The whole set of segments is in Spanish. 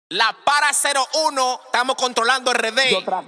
La para 01, estamos controlando RD.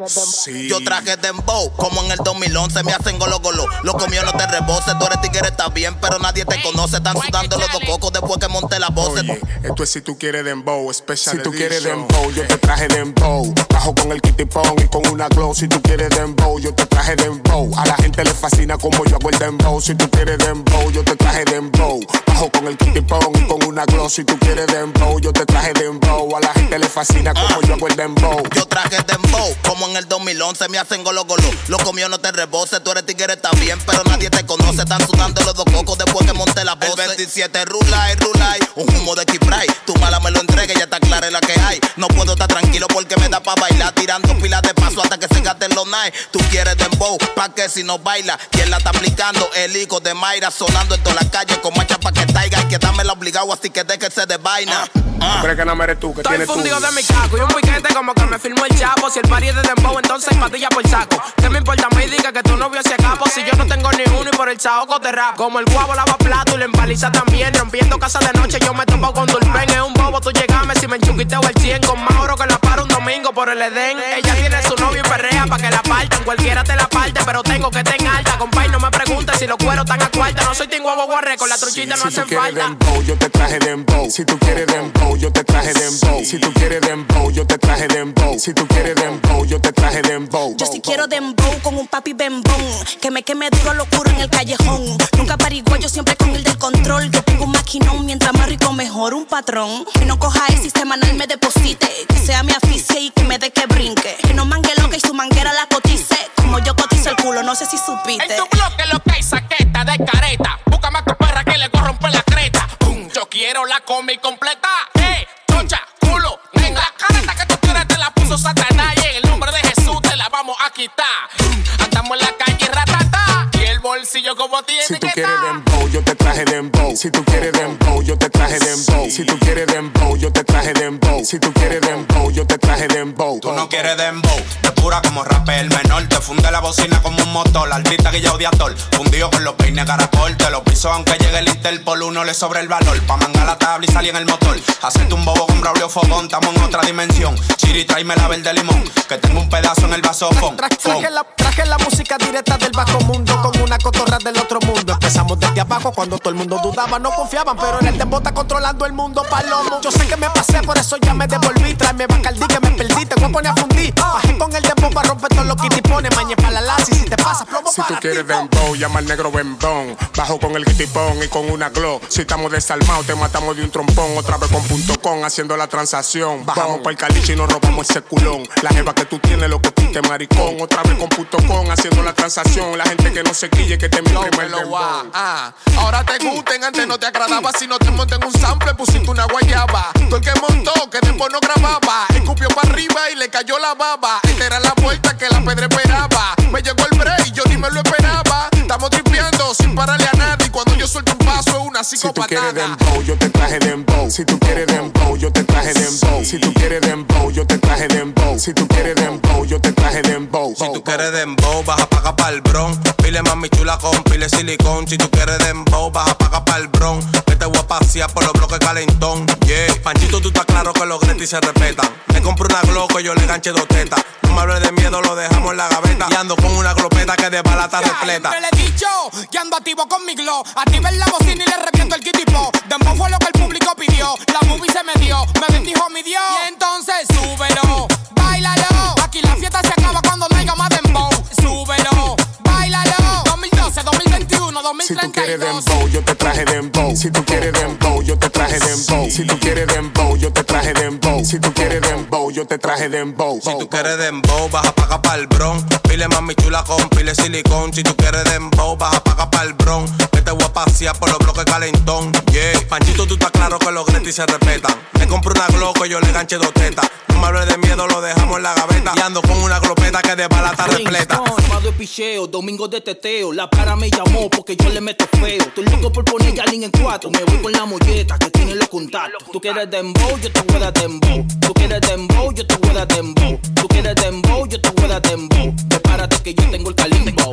Yo traje dembow, como en el 2011 me hacen golo golo. Loco mío no te rebose, tú eres tigre, está bien, pero nadie te conoce. Están sudando los dos cocos después que monte la voz. Oye, esto es si tú quieres dembow, special Si tú edition. quieres dembow, yo te traje dembow. Bajo con el kitty pong y con una glow. Si tú quieres dembow, yo te traje dembow. A la gente le fascina como yo hago el dembow. Si tú quieres dembow, yo te traje dembow. Bajo con el kitty pong y con una glow. Si tú quieres dembow, yo te traje dembow. A la gente le fascina como yo hago el dembow. Yo traje dembow, como en el 2011 me hacen golo golo. Loco mío no te rebose, tú eres tigre, está bien, pero nadie te conoce. Están sudando los dos cocos después que monte la voz. El 27 rulay, un humo de Kipray. Tu mala me lo entregue, ya está clara la que hay. No puedo estar tranquilo porque me da pa' bailar, tirando pilas de paso hasta que se gasten los nights. Tú quieres dembow, pa' que si no baila. ¿Quién la está aplicando? El hijo de Mayra, sonando en toda la calle con marcha pa' que taiga. Hay que dármela obligado, así que déjese de vaina. Pero es que no me eres tú, que Estoy tienes tú. fundido de mi caco y un piquete como que me firmó el chapo. Si el party es de dembow, entonces patilla por saco. ¿Qué me importa a mí? Diga que tu novio se capo. Si yo no tengo ni uno y por el saoco te rap. Como el guabo lava plato y la empaliza también. Rompiendo casa de noche, yo me topo con Dulpen. Es un bobo, tú llegame si me enchuquiteo el 100. Con más oro que la paro un domingo por el Edén. Ella tiene su novio y perrea pa' que la partan. Cualquiera te la parte, pero tengo que estar en alta. Compay, no me preguntes si los cueros están a cuarta. No soy Team Guapo Guarre, con la truchita no hacen falta. Si tú quieres dembow, yo te traje dembow. Si tú quieres dembow, yo te traje dembow. Si tú quieres dembow, yo te traje dembow. Si tú quieres dembow, yo te traje dembow. Yo sí quiero dembow con un papi bembón. Que me queme duro locura en el callejón. Nunca pariguayo, siempre con el del control. Yo tengo un maquinón, mientras más rico mejor, un patrón. Que no coja el sistema, no me deposite. Que sea mi aficie y que me dé que brinque. Que no mangue loca y su manguera la cotice. Como yo cotizo el culo, no sé si supiste. En tu bloque lo que hay saqueta de careta. Busca más tu perra que le voy a romper la creta. Yo quiero la combi completa. Chocha, culo, en la careta que tú quieres te la puso Satanás. Y en el nombre de Jesús te la vamos a quitar. Andamos en la calle ratata y el bolsillo como tiene Si tú que quieres estar. dembow, yo te traje dembow. Si tú quieres dembow, yo te traje dembow. Si tú quieres dembow, yo te traje dembow. Si tú quieres dembow, yo te traje dembow. Tú no quieres dembow, te pura como rapper menor. Te funde la bocina como un motor. Artista Guilla Odiator, fundido con los peines caracol. Te lo piso aunque llegue el Interpol. Uno le sobra el valor, pa' mangar la tabla y salir en el motor. Hacerte un bobo con Braulio Fogón, estamos en otra dimensión. Chiri, tráeme la verde limón, que tengo un pedazo en el vaso fon. Traje la música directa del bajo mundo con una cotorra del otro mundo. Empezamos desde abajo cuando todo el mundo dudaba, no confiaban, pero en el dembow está controlando el mundo, palomo. Yo sé que me pasé, por eso ya me devolví. Tráeme Bacardí que me perdí, te voy a poner a fundir. Bajé con el dembow para romper todos los kitipones. Mañe para la lazi, si te pasa, plomo Si para tú quieres ti. dembow, llama al negro bembón. Bajo con el kitipón y con una glow. Si estamos desarmados, te matamos de un trompón. Otra vez con .com haciendo la transacción. Bajamos para el caliche y nos robamos ese culón. La jeva que tú tienes, lo que tú te maricón. Otra vez con .com haciendo la transacción. La gente que no se quille, que te mire primer dembow. Ahora te gusten, antes no te agradaba. Si no te monté en un sample, pusiste una guayaba. Tú el que montó, que después no grababa. Escupió para arriba y le cayó la baba. Esta era la vuelta que la pedra esperaba. Me llegó el break, yo ni me lo esperaba. Estamos tripeando sin pararle a nadie. Y cuando yo suelto un paso, es una Si tú psicopatada. quieres dembow, yo te traje dembow. Si tú quieres dembow, yo te traje dembow. Si tú quieres dembow, yo te traje dembow. Si tú quieres dembow, yo te traje dembow. Si tú quieres dembow, vas a pagar pa'l bron. Pile mami chula con pile silicón. Si tú quieres dembow, vas a pagar pa'l bron. Que te voy a pasear por los bloques calentón. Yeah, Panchito, tú estás claro que los gretis se respetan. Me compro una glow que yo le ganche dos tetas. No me hables de miedo, lo dejamos en la gaveta. Y ando con una glopeta que de balata repleta. Siempre le he dicho que ando activo con mi glow. Activé la bocina y le reviento el kitipo. Dembow fue lo que el público pidió. La movie se me dio, me bendijo mi Dios. Y entonces súbelo, báilalo. Aquí la fiesta se acaba cuando no haya más dembow. Súbelo, báilalo. 2012, 2021, Si tú quieres 2032. dembow, yo te traje dembow. Si tú quieres dembow, yo te traje dembow. Si tú quieres dembow, yo te traje dembow. Si tú quieres dembow, yo te traje dembow. Si tú quieres dembow, vas a pagar pa'l bron. Pile mami chula con pile silicón. Si tú quieres dembow, vas a pagar pa'l bron. Que te voy a pasear por los bloques calentón. Yeah, Panchito, tú estás claro que los gretis se respetan. Me compro una glow que yo le ganche dos tetas. No me hables de miedo, lo dejamos en la gaveta. Y ando con una glopeta que de balata repleta. Armado de picheo, domingos de teteo. La para me llamó porque yo le meto feo. Estoy loco por poner ya link en 4. Me voy con la molleta que tiene los contactos. Tú quieres dembow, yo te voy a dar dembow. Tú quieres dembow, yo te voy a dar dembow. Tú quieres dembow, yo te voy a dar dembow. Prepárate que yo tengo el calimbo.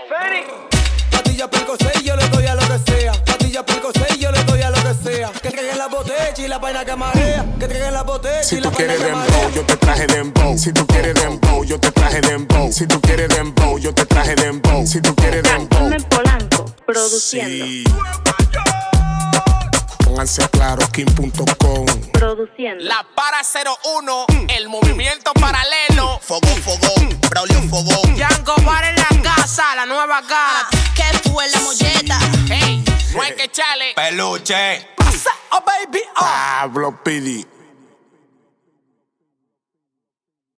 Patilla Pico 6, yo le doy a lo que sea. Patilla Pico 6, yo le doy a lo que sea. Que traigan la botella y la vaina que marea. Que traigan la botella Si tú quieres dembow, yo te traje dembow. Si tú quieres dembow, yo te traje dembow. Si tú quieres dembow, yo te traje dembow. Si tú quieres dembow. Carmen Polanco, produciendo. Sí. Pónganse claro, Kim.com. Produciendo. La para 01, el movimiento paralelo. Fogón, fogón, Braulio Fogón. Yango Bar en la casa, la nueva cara. ¿Qué fue la molleta? Hey, no hay que echarle Peluche. pasa, oh baby, oh. Pablo Pidi.